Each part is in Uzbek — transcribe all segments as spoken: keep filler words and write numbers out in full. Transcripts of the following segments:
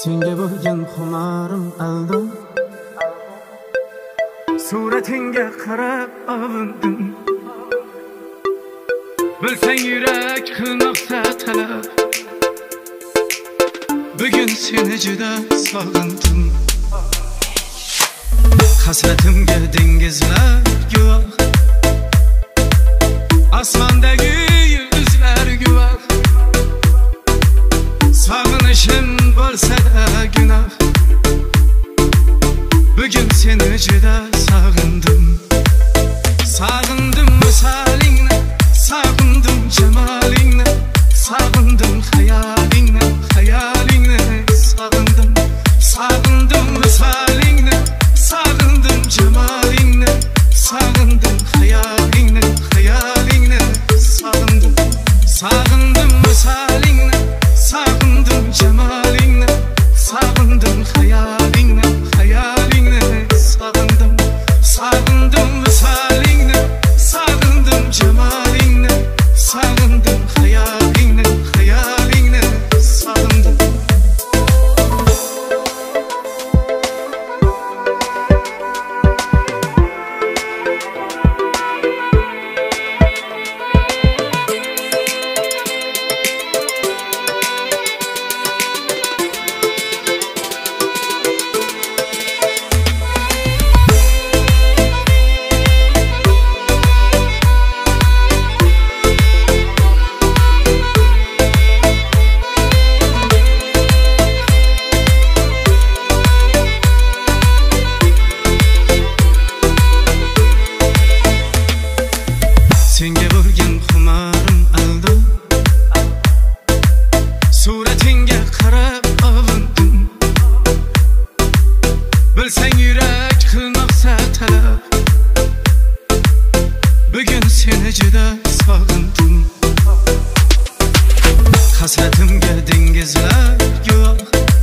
Senga bo'lgan xumarim aldim, suratingga qarab avindim. Bilsang yurak qilmoqsa talab, bugun seni juda sog'indim. Hasratimga dengizlar guvoh, osmondagi yulduzlar guvoh. Sog'inishim bo'lsa-da gunoh, bugun seni juda sog'indim. Sog'indim misolingni, sog'indim jamolingni, sog'indim xayolingni, xayolingni sog'indim. Sog'indim misolingni, sog'indim jamolingni, sog'indim xayolingni, xayolingni sog'indim. Sog'indim misolingni, sog'indim jamolingni, sog'indim xayolingni, xayolingni sog'indim. Sog'indim misolingni, sog'indim jamolingni, sog'indim xayolingni, xayolingni sog'indim. Senga bo'lgan xumarim aldim, suratingga qarab avindim. Bilsang yurak qilmoqsa talab, bugun seni juda sog'indim. Hasratimga dengizlar guvoh,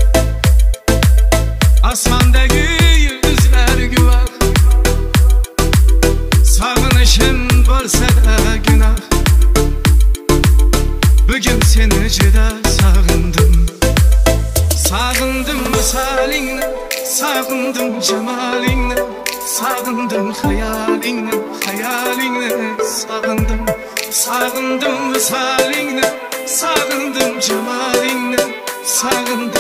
osmondagi yulduzlar guvoh. Sog'inishim bo'lsa-da gunoh, bugun seni juda sog'indim. Sog'indim misolingni, sog'indim jamolingni, sog'indim xayolingni, xayolingni sog'indim. Sog'indim misolingni, sog'indim jamolingni, sog'indim